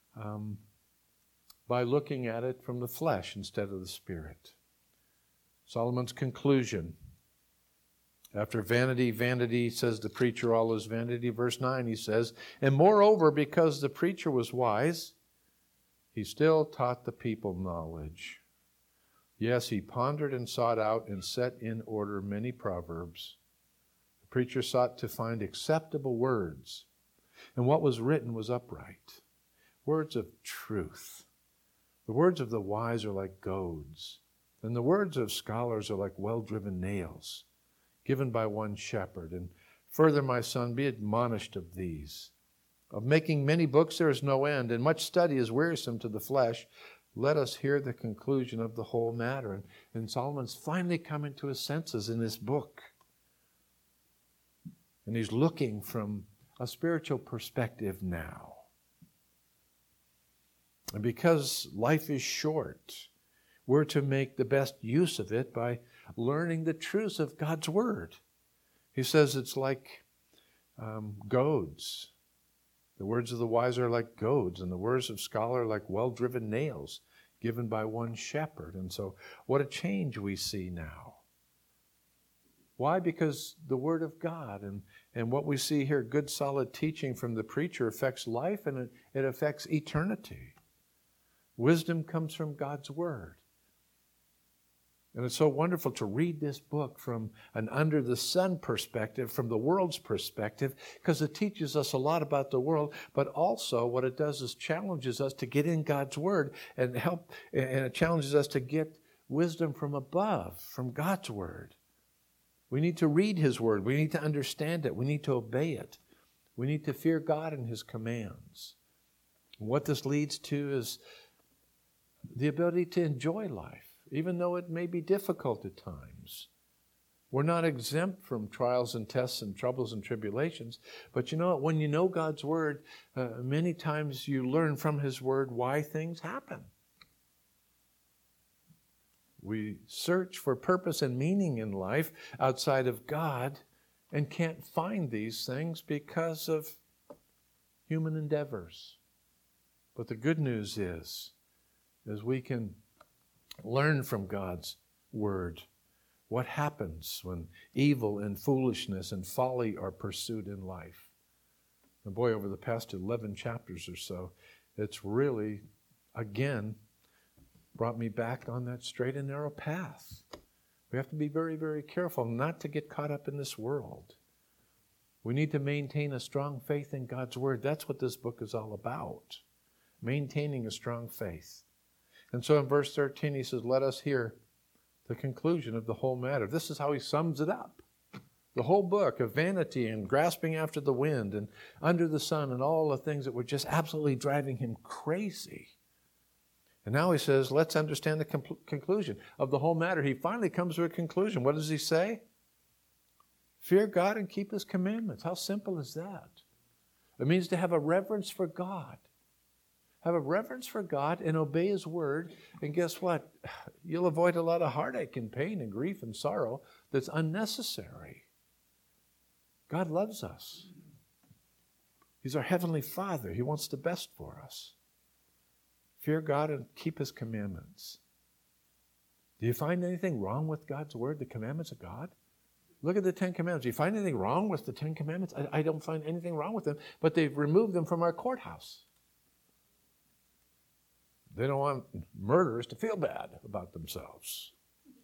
by looking at it from the flesh instead of the spirit. Solomon's conclusion. After vanity, vanity, says the preacher, all is vanity. Verse 9, he says, and moreover, because the preacher was wise, he still taught the people knowledge. Yes, he pondered and sought out and set in order many proverbs. The preacher sought to find acceptable words, and what was written was upright. Words of truth. The words of the wise are like goads, and the words of scholars are like well-driven nails, given by one shepherd. And further, my son, be admonished of these. Of making many books there is no end, and much study is wearisome to the flesh. Let us hear the conclusion of the whole matter. And Solomon's finally coming to his senses in this book. And he's looking from a spiritual perspective now. And because life is short, we're to make the best use of it by learning the truths of God's Word. He says it's like goads. The words of the wise are like goads, and the words of scholar are like well-driven nails given by one shepherd. And so what a change we see now. Why? Because the Word of God and what we see here, good solid teaching from the preacher, affects life and it affects eternity. Wisdom comes from God's Word. And it's so wonderful to read this book from an under-the-sun perspective, from the world's perspective, because it teaches us a lot about the world, but also what it does is challenges us to get in God's Word and it challenges us to get wisdom from above, from God's Word. We need to read His Word. We need to understand it. We need to obey it. We need to fear God and His commands. And what this leads to is the ability to enjoy life, even though it may be difficult at times. We're not exempt from trials and tests and troubles and tribulations, but you know what? When you know God's Word, many times you learn from His Word why things happen. We search for purpose and meaning in life outside of God and can't find these things because of human endeavors. But the good news is we can learn from God's Word what happens when evil and foolishness and folly are pursued in life. And boy, over the past 11 chapters or so, it's really, again, brought me back on that straight and narrow path. We have to be very, very careful not to get caught up in this world. We need to maintain a strong faith in God's Word. That's what this book is all about, maintaining a strong faith. And so in verse 13 he says, let us hear the conclusion of the whole matter. This is how he sums it up. The whole book of vanity and grasping after the wind and under the sun and all the things that were just absolutely driving him crazy. And now he says, let's understand the conclusion of the whole matter. He finally comes to a conclusion. What does he say? Fear God and keep His commandments. How simple is that? It means to have a reverence for God. Have a reverence for God and obey His Word. And guess what? You'll avoid a lot of heartache and pain and grief and sorrow that's unnecessary. God loves us. He's our Heavenly Father. He wants the best for us. Fear God and keep His commandments. Do you find anything wrong with God's Word, the commandments of God? Look at the 10 Commandments. Do you find anything wrong with the 10 Commandments? I don't find anything wrong with them, but they've removed them from our courthouse. They don't want murderers to feel bad about themselves.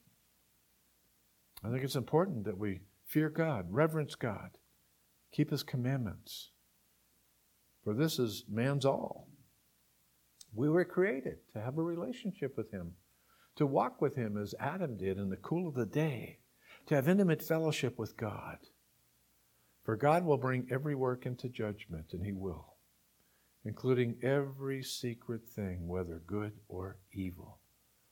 I think it's important that we fear God, reverence God, keep His commandments. For this is man's all. We were created to have a relationship with Him, to walk with Him as Adam did in the cool of the day, to have intimate fellowship with God. For God will bring every work into judgment, and He will, including every secret thing, whether good or evil.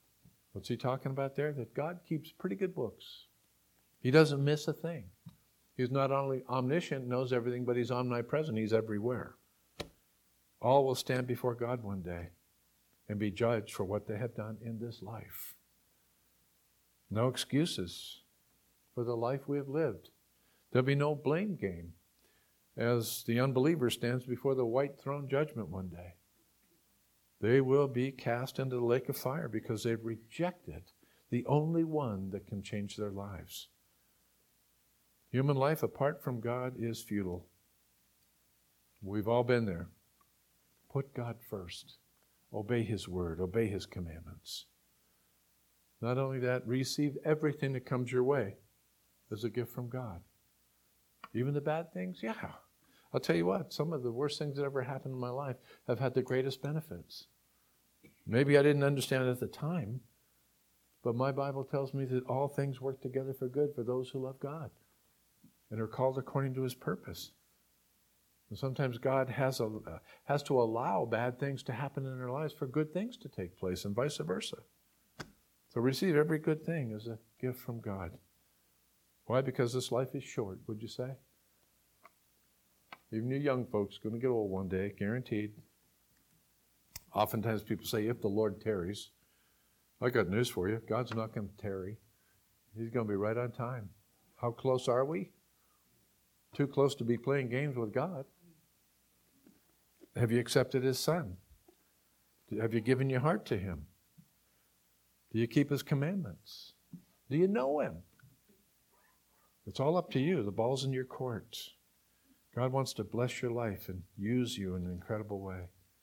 What's he talking about there? That God keeps pretty good books. He doesn't miss a thing. He's not only omniscient, knows everything, but he's omnipresent. He's everywhere. All will stand before God one day and be judged for what they have done in this life. No excuses for the life we have lived. There'll be no blame game as the unbeliever stands before the white throne judgment one day. They will be cast into the lake of fire because they've rejected the only one that can change their lives. Human life apart from God is futile. We've all been there. Put God first. Obey His word. Obey His commandments. Not only that, receive everything that comes your way as a gift from God. Even the bad things, yeah. I'll tell you what, some of the worst things that ever happened in my life have had the greatest benefits. Maybe I didn't understand it at the time, but my Bible tells me that all things work together for good for those who love God and are called according to His purpose. And sometimes God has to allow bad things to happen in our lives for good things to take place, and vice versa. So receive every good thing as a gift from God. Why? Because this life is short, would you say? Even you young folks going to get old one day, guaranteed. Oftentimes people say, if the Lord tarries. I got news for you. God's not going to tarry. He's going to be right on time. How close are we? Too close to be playing games with God. Have you accepted His Son? Have you given your heart to Him? Do you keep His commandments? Do you know Him? It's all up to you. The ball's in your court. God wants to bless your life and use you in an incredible way.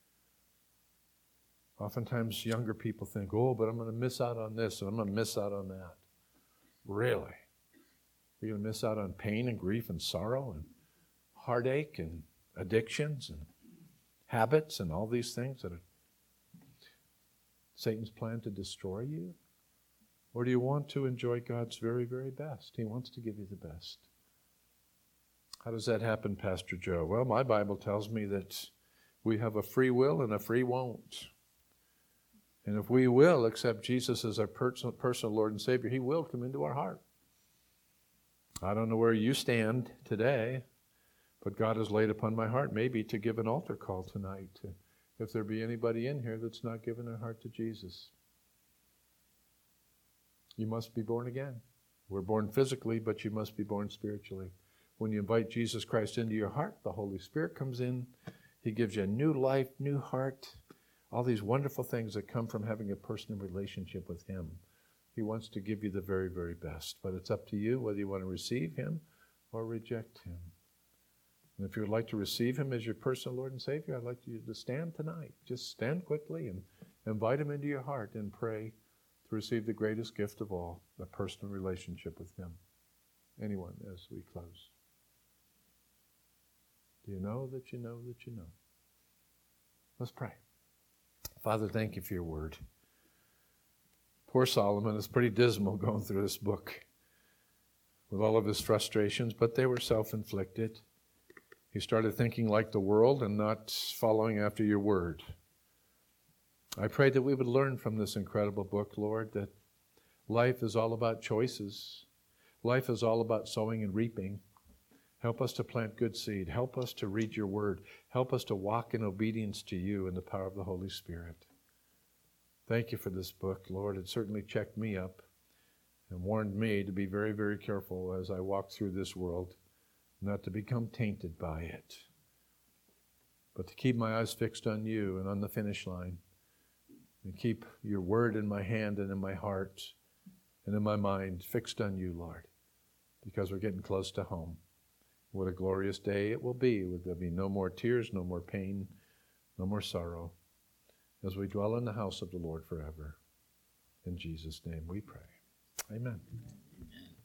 Oftentimes younger people think, oh, but I'm going to miss out on this and I'm going to miss out on that. Really? You're going to miss out on pain and grief and sorrow and heartache and addictions and habits and all these things that are Satan's plan to destroy you? Or do you want to enjoy God's very, very best? He wants to give you the best. How does that happen, Pastor Joe? Well, my Bible tells me that we have a free will and a free won't. And if we will accept Jesus as our personal Lord and Savior, He will come into our heart. I don't know where you stand today, but God has laid upon my heart maybe to give an altar call tonight. If there be anybody in here that's not given their heart to Jesus. You must be born again. We're born physically, but you must be born spiritually. When you invite Jesus Christ into your heart, the Holy Spirit comes in. He gives you a new life, new heart, all these wonderful things that come from having a personal relationship with Him. He wants to give you the very, very best. But it's up to you whether you want to receive Him or reject Him. And if you would like to receive Him as your personal Lord and Savior, I'd like you to stand tonight. Just stand quickly and invite Him into your heart and pray to receive the greatest gift of all, a personal relationship with Him. Anyone, as we close. Do you know that you know that you know? Let's pray. Father, thank you for your word. Poor Solomon is pretty dismal going through this book with all of his frustrations, but they were self-inflicted. He started thinking like the world and not following after your word. I pray that we would learn from this incredible book, Lord, that life is all about choices. Life is all about sowing and reaping. Help us to plant good seed. Help us to read your word. Help us to walk in obedience to you in the power of the Holy Spirit. Thank you for this book, Lord. It certainly checked me up and warned me to be very, very careful as I walk through this world, not to become tainted by it, but to keep my eyes fixed on you and on the finish line, and keep your word in my hand and in my heart and in my mind fixed on you, Lord, because we're getting close to home. What a glorious day it will be. There'll be no more tears, no more pain, no more sorrow, as we dwell in the house of the Lord forever. In Jesus' name we pray. Amen.